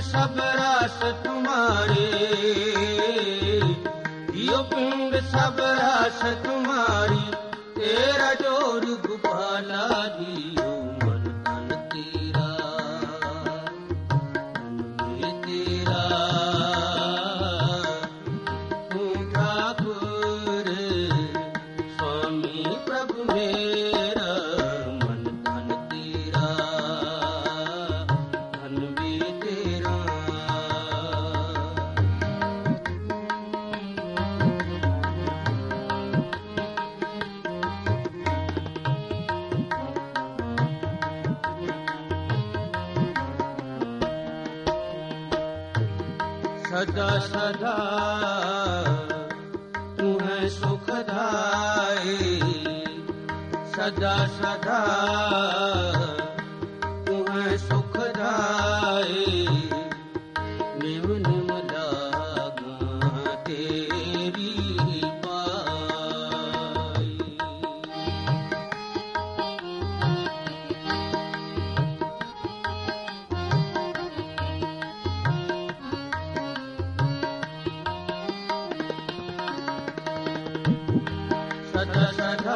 सब रास तुम्हारे, जियो पिंड सब रास तुम्हारी, तेरा जोर गोपाला जियो मन तन तेरा, मन तेरा तू ठाकुर स्वामी प्रभु मेरा, मन तन तेरा धन भी तेरा। सदा सदा तू है सुखदाई, सदा सदा तू है सुखदाई, निम निम लागा तेरी पाई। सदा सदा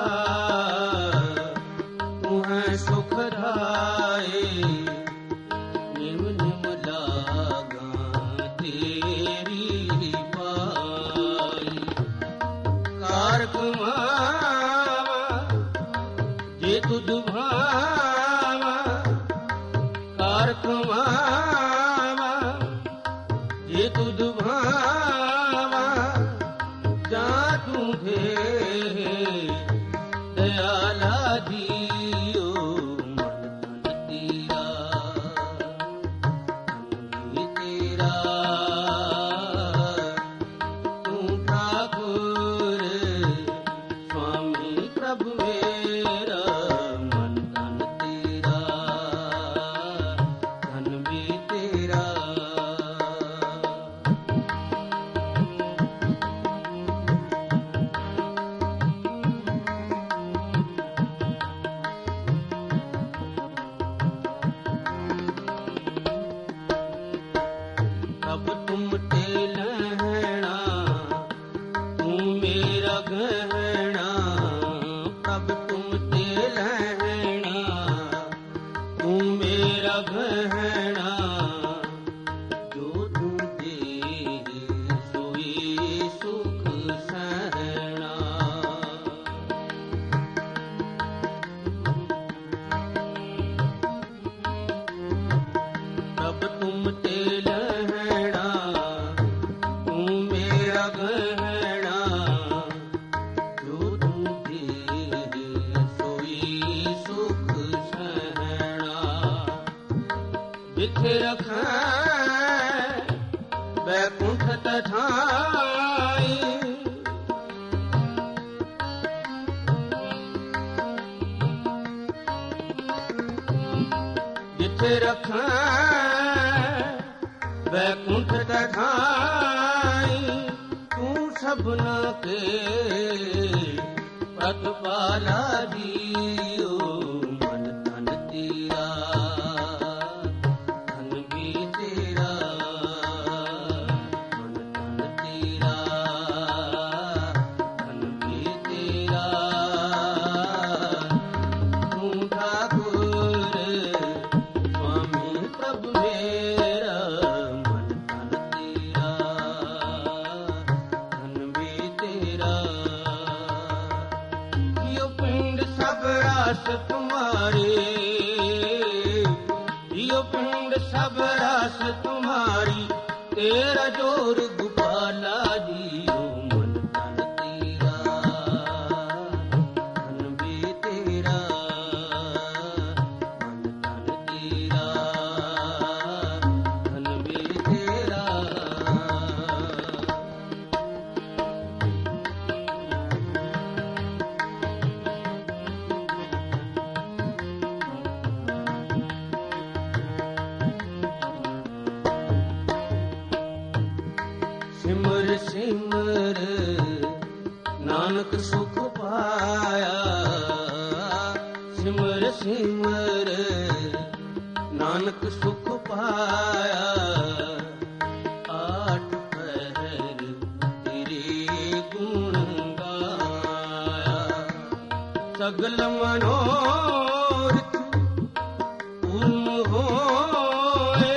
तू है सुखदाई, निम निम लागा तेरी पाई। कारक मावा जे तुझ भावा, कारक मावा जे तुझ भावा, जा तू दयाला जियो मन तन तेरा, मन तेरा तू ठाकुर स्वामी प्रभु मेरा, मन तन तेरा धन भी तेरा। अब तुम तेलहना तू मेरा गहना, अब तुम तेलहना तू मेरा गहना, जो तुम दे सोई सुख सहना। अब तुम तेलहना तू मेरा गहना, जो तुम दे सोई सुख सहना। जिथे रखै बैकुंठ तठाई, जिथे रखै बैकुंठ तठाई, तू सबना के प्रतिपाला जियो मन तन तेरा, धन भी तेरा, मन तन तेरा धन भी तेरा, तू ठाकुर स्वामी प्रभु मेरा, मन तन तेरा धन भी तेरा। यो पिंड सब रास तुम्हारे, यो पिंड सब रास तुम्हारी, तेरा जोर गोपाला जियो मन तन तेरा, धन भी तेरा, मन तन तेरा धन भी तेरा। सिमर सिमर नानक सुख पाया, सिमर सिमर नानक सुख पाया। ਸਗਲ ਮਨੋਰਥ ਪੂਰਨ ਹੋਏ।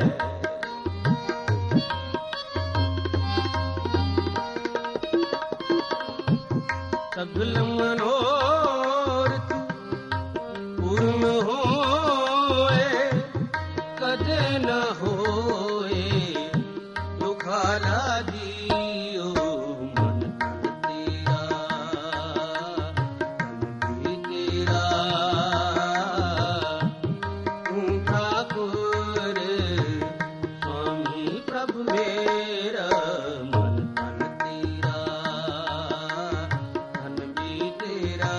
ਸਗਲ ਮਨੋਰਥ ਪੂਰਨ ਹੋਏ। ਕਦੇ ਨ ਹੋਏ ਦੁਖਾਲਾ ਜੀਓ ਮਨ ਤੇਰਾ, ਤਨ ਵੀ ਤੇਰਾ। ਤੂੰ ਠਾਕੁਰ ਸੁਆਮੀ ਪ੍ਰਭ ਮੇਰਾ, ਮਨ ਤਨ ਤੇਰਾ, ਤਨ ਵੀ ਤੇਰਾ।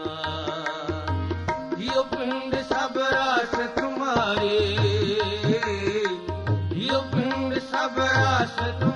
ਜਿਉ ਪਿੰਡ ਸਭ ਰਾਸ ਤੁਮਾਰੇ, ਜਿਉ ਪਿੰਡ ਸਭ ਰਾਸ